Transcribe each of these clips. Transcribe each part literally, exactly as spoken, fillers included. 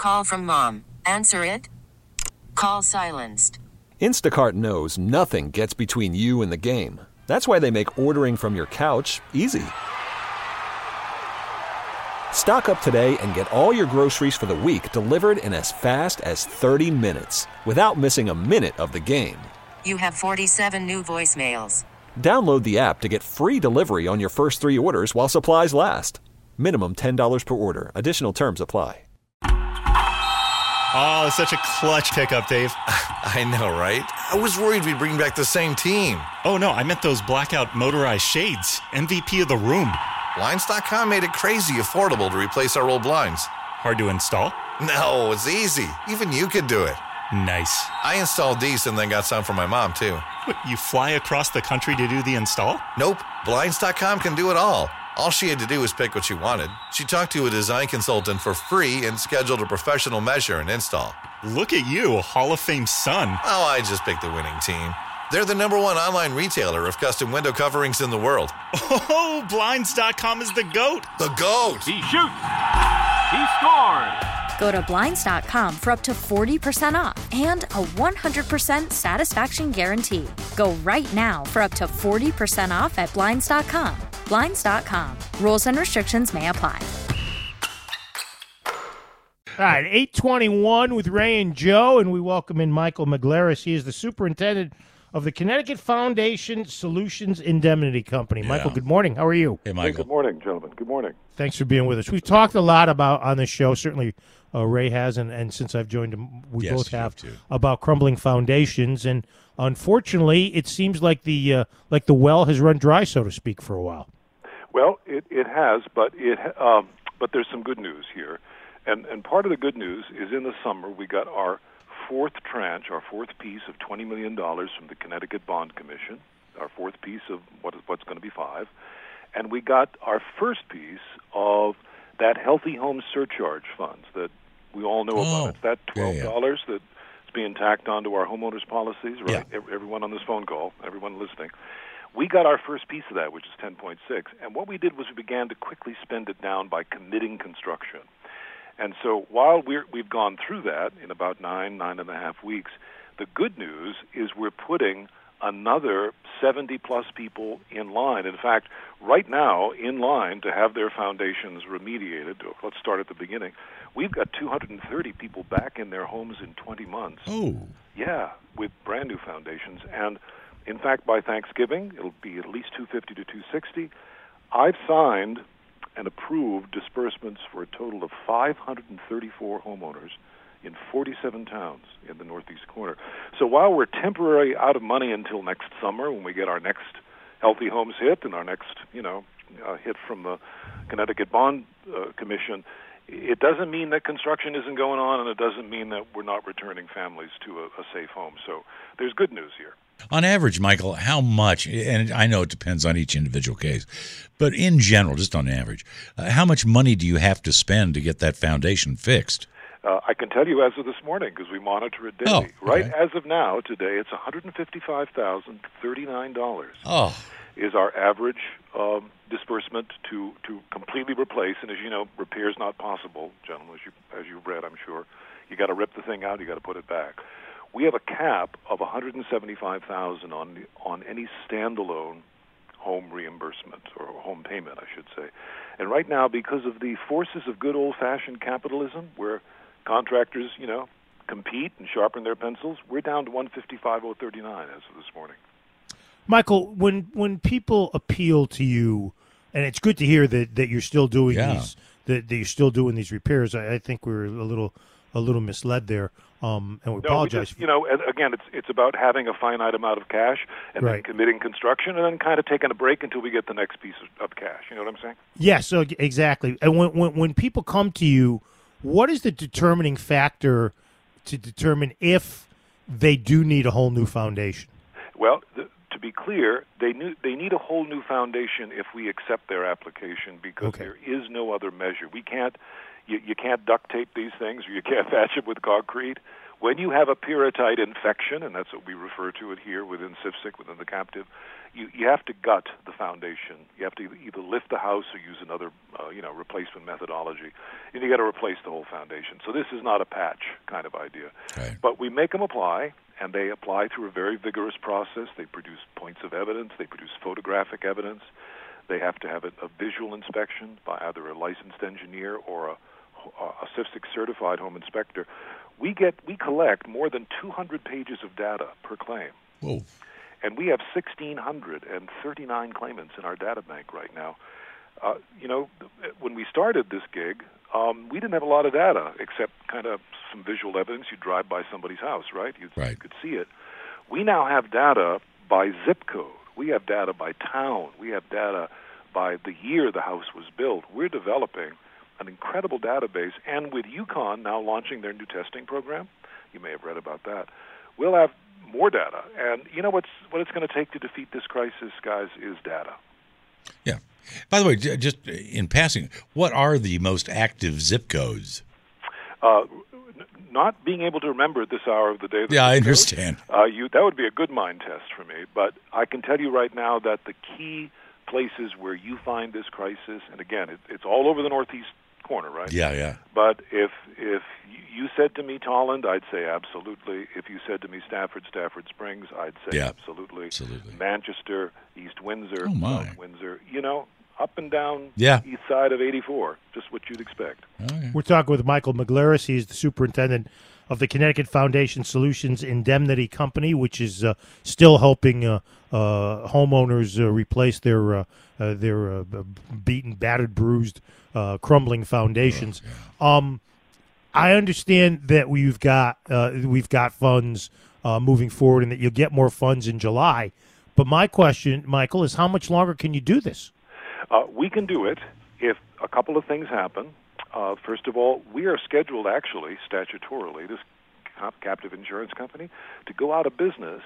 Call from mom. Answer it. Call silenced. Instacart knows nothing gets between you and the game. That's why they make ordering from your couch easy. Stock up today and get all your groceries for the week delivered in as fast as thirty minutes without missing a minute of the game. You have forty-seven new voicemails. Download the app to get free delivery on your first three orders while supplies last. Minimum ten dollars per order. Additional terms apply. Oh, such a clutch pickup, Dave. I know, right? I was worried we'd bring back the same team. Oh, no, I meant those blackout motorized shades. M V P of the room. Blinds dot com made it crazy affordable to replace our old blinds. Hard to install? No, it's easy. Even you could do it. Nice. I installed these and then got some for my mom, too. What, you fly across the country to do the install? Nope. Blinds dot com can do it all. All she had to do was pick what she wanted. She talked to a design consultant for free and scheduled a professional measure and install. Look at you, Hall of Fame son. Oh, I just picked the winning team. They're the number one online retailer of custom window coverings in the world. Oh, Blinds dot com is the GOAT. The GOAT. He shoots. He scores. Go to Blinds dot com for up to forty percent off and a one hundred percent satisfaction guarantee. Go right now for up to forty percent off at Blinds dot com. Blinds dot com. Rules and restrictions may apply. All right, eight twenty-one with Ray and Joe, and we welcome in Michael Maglaris. He is the superintendent of the Connecticut Foundation Solutions Indemnity Company. Yeah. Michael, good morning. How are you? Hey, Michael. Good morning, gentlemen. Good morning. Thanks for being with us. We've talked a lot about on this show, certainly uh, Ray has, and, and since I've joined him, we Yes, both you have, have too. about crumbling foundations. And unfortunately, it seems like the uh, like the well has run dry, so to speak, for a while. Well, it, it has, but it um, but there's some good news here. And and part of the good news is in the summer we got our fourth tranche, our fourth piece of twenty million dollars from the Connecticut Bond Commission, our fourth piece of what is, what's going to be five. And we got our first piece of that Healthy Home Surcharge funds that we all know Oh, about. It's that twelve dollars yeah, yeah. that's being tacked onto our homeowners policies, right? Yeah. Ev- Everyone on this phone call, everyone listening. We got our first piece of that, which is ten point six. And what we did was we began to quickly spend it down by committing construction. And so while we're, we've gone through that in about nine, nine and a half weeks, the good news is we're putting another seventy-plus people in line. In fact, right now, in line to have their foundations remediated, let's start at the beginning, we've got two hundred thirty people back in their homes in twenty months. Oh. Yeah, with brand new foundations. And in fact, by Thanksgiving, it'll be at least two hundred fifty to two hundred sixty. I've signed and approved disbursements for a total of five hundred thirty-four homeowners in forty-seven towns in the northeast corner. So while we're temporarily out of money until next summer when we get our next Healthy Homes hit and our next, you know, uh, hit from the Connecticut Bond uh, Commission, it doesn't mean that construction isn't going on, and it doesn't mean that we're not returning families to a, a safe home. So there's good news here. On average, Michael, how much, and I know it depends on each individual case, but in general, just on average, uh, how much money do you have to spend to get that foundation fixed? Uh, I can tell you as of this morning because we monitor it daily. Oh, okay. Right as of now, today, it's one hundred fifty-five thousand thirty-nine dollars Oh, is our average um, disbursement to, to completely replace. And as you know, repair is not possible, gentlemen, as, you, as you've read, I'm sure. You got to rip the thing out, you got to put it back. We have a cap of one hundred seventy-five thousand dollars on on any standalone home reimbursement or home payment, I should say. And right now, because of the forces of good old-fashioned capitalism, where contractors, you know, compete and sharpen their pencils, we're down to one hundred fifty-five thousand thirty-nine as of this morning. Michael, when when people appeal to you, and it's good to hear that, that you're still doing Yeah. these that, that you're still doing these repairs. I, I think we were a little a little misled there, um, and we No, apologize. we just, you know, and again, it's it's about having a finite amount of cash and then Right. committing construction, and then kind of taking a break until we get the next piece of, of cash. You know what I'm saying? Yeah, so exactly. And when, when when people come to you, what is the determining factor to determine if they do need a whole new foundation? Well, the, to be clear, they knew, they need a whole new foundation if we accept their application because Okay. there is no other measure. We can't you, you can't duct tape these things or you can't patch it with concrete. When you have a parasite infection, and that's what we refer to it here within CIFSIC, within the captive, you, you have to gut the foundation. You have to either lift the house or use another, uh, you know, replacement methodology, and you got to replace the whole foundation. So this is not a patch kind of idea. Right. But we make them apply, and they apply through a very vigorous process. They produce points of evidence. They produce photographic evidence. They have to have a, a visual inspection by either a licensed engineer or a, a CIFSIC certified home inspector. We get we collect more than two hundred pages of data per claim. Whoa. And we have one thousand six hundred thirty-nine claimants in our data bank right now. Uh, you know, when we started this gig, um, we didn't have a lot of data except kind of some visual evidence. You drive by somebody's house, right? You, right. you could see it. We now have data by zip code. We have data by town. We have data by the year the house was built. We're developing an incredible database, and with UConn now launching their new testing program, you may have read about that, we'll have more data. And you know what's what it's going to take to defeat this crisis, guys, is data. Yeah. By the way, j- just in passing, what are the most active zip codes? Uh, n- not being able to remember at this hour of the day. Yeah, I understand. Code, uh, you that would be a good mind test for me. But I can tell you right now that the key places where you find this crisis, and again, it, it's all over the Northeast corner, right? Yeah, yeah. But if if you said to me Tolland, I'd say absolutely. If you said to me Stafford, Stafford Springs, I'd say yeah, absolutely. Absolutely. Manchester, East Windsor, oh my. South Windsor, you know, up and down yeah. east side of eighty-four, just what you'd expect. Okay. We're talking with Michael Maglaris. He's the superintendent of the Connecticut Foundation Solutions Indemnity Company, which is uh, still helping uh, uh, homeowners uh, replace their uh, uh, their uh, beaten, battered, bruised, uh, crumbling foundations. Oh, yeah. Um, I understand that we've got uh, we've got funds uh, moving forward, and that you'll get more funds in July. But my question, Michael, is how much longer can you do this? Uh, we can do it if a couple of things happen. Uh, first of all, we are scheduled actually statutorily, this captive insurance company, to go out of business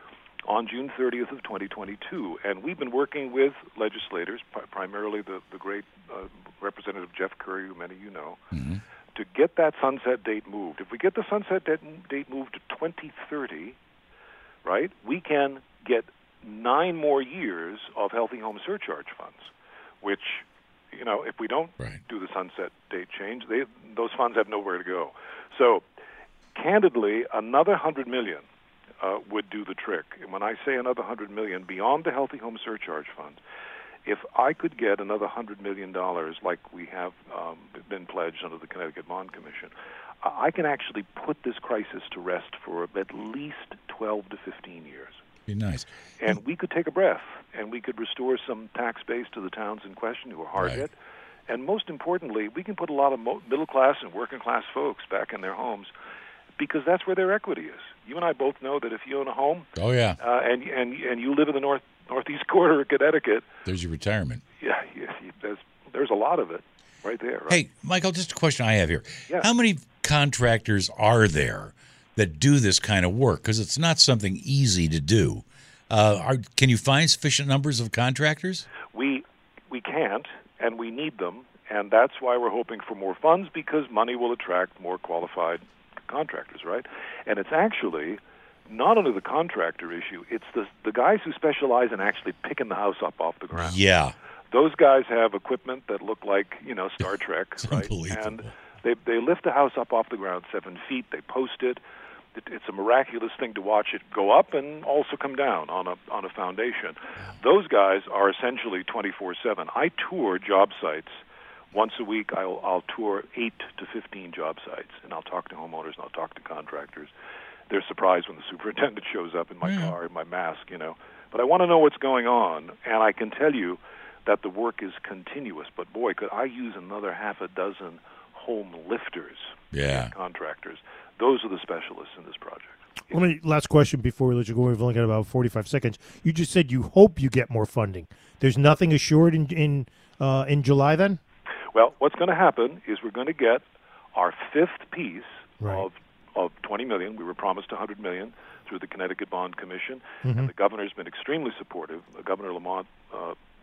on June thirtieth of twenty twenty-two. And we've been working with legislators, pri- primarily the, the great uh, Representative Jeff Curry, who many of you know, mm-hmm. to get that sunset date moved. If we get the sunset date moved to twenty thirty, right, we can get nine more years of healthy home surcharge funds, which, you know, if we don't right. do the sunset date change, they, those funds have nowhere to go. So, candidly, another one hundred million dollars uh, would do the trick. And when I say another one hundred million dollars, beyond the healthy home surcharge funds, if I could get another one hundred million dollars like we have um, been pledged under the Connecticut Bond Commission, I can actually put this crisis to rest for at least twelve to fifteen years. Be nice. And we could take a breath, and we could restore some tax base to the towns in question who are hard right. hit. And most importantly, we can put a lot of mo- middle-class and working-class folks back in their homes, because that's where their equity is. You and I both know that if you own a home, oh yeah, uh, and and and you live in the north northeast quarter of Connecticut, there's your retirement. Yeah, you, you, there's there's a lot of it right there. Right? Hey, Michael, just a question I have here: yeah. how many contractors are there that do this kind of work? Because it's not something easy to do. Uh, are, can you find sufficient numbers of contractors? We we can't, and we need them, and that's why we're hoping for more funds, because money will attract more qualified contractors, right? And it's actually not only the contractor issue; it's the the guys who specialize in actually picking the house up off the ground. Yeah, those guys have equipment that look like, you know, Star Trek, it's right? Unbelievable. And they they lift the house up off the ground seven feet. They post it. It's a miraculous thing to watch it go up and also come down on a on a foundation. Those guys are essentially twenty-four seven. I tour job sites once a week. I'll I'll tour eight to fifteen job sites, and I'll talk to homeowners and I'll talk to contractors. They're surprised when the superintendent shows up in my yeah. car in my mask, you know. But I want to know what's going on, and I can tell you that the work is continuous. But boy, could I use another half a dozen home lifters, yeah, contractors. Those are the specialists in this project. Let me last question before we let you go. We've only got about forty-five seconds. You just said you hope you get more funding. There's nothing assured in in uh, in July then? Well, what's going to happen is we're going to get our fifth piece right. of of twenty million dollars. We were promised one hundred million dollars through the Connecticut Bond Commission, mm-hmm. and the governor's been extremely supportive. Governor Lamont uh,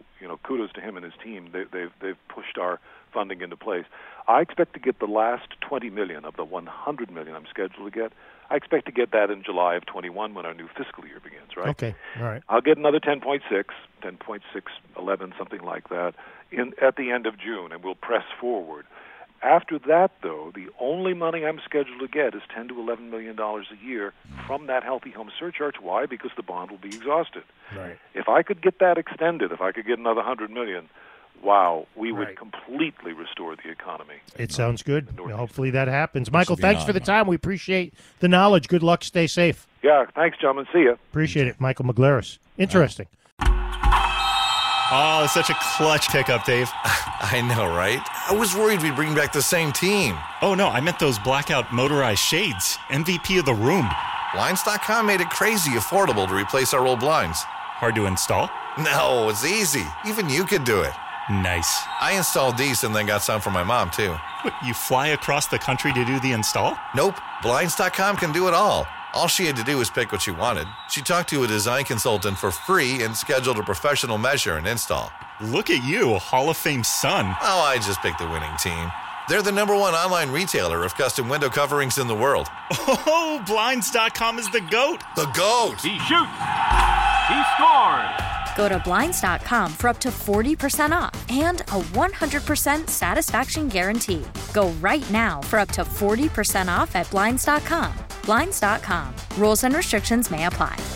you know, kudos to him and his team. They, they've they've pushed our funding into place. I expect to get the last twenty million of the one hundred million I'm scheduled to get. I expect to get that in July of twenty-one when our new fiscal year begins, right? Okay, all right. I'll get another ten point six, ten point six, eleven, something like that, in at the end of June, and we'll press forward. After that, though, the only money I'm scheduled to get is ten to eleven million dollars a year from that Healthy Home surcharge. Why? Because the bond will be exhausted. Right. If I could get that extended, if I could get another one hundred million dollars, wow, we would Right. completely restore the economy. It sounds good. Northeast. Hopefully that happens. Michael, will be thanks an for the honor. time. We appreciate the knowledge. Good luck. Stay safe. Yeah, thanks, gentlemen. See ya. Appreciate it. Michael McGlaris. Interesting. Oh, such a clutch pickup, Dave. I know, right? I was worried we'd bring back the same team. Oh, no, I meant those blackout motorized shades. M V P of the room. Blinds dot com made it crazy affordable to replace our old blinds. Hard to install? No, it's easy. Even you could do it. Nice. I installed these and then got some for my mom, too. What, you fly across the country to do the install? Nope, Blinds dot com can do it all. All she had to do was pick what she wanted. She talked to a design consultant for free and scheduled a professional measure and install. Look at you, Hall of Fame son. Oh, I just picked the winning team. They're the number one online retailer of custom window coverings in the world. Oh, Blinds dot com is the GOAT. The GOAT! He shoots. He scores. Go to Blinds dot com for up to forty percent off and a one hundred percent satisfaction guarantee. Go right now for up to forty percent off at Blinds dot com. Blinds dot com. Rules and restrictions may apply.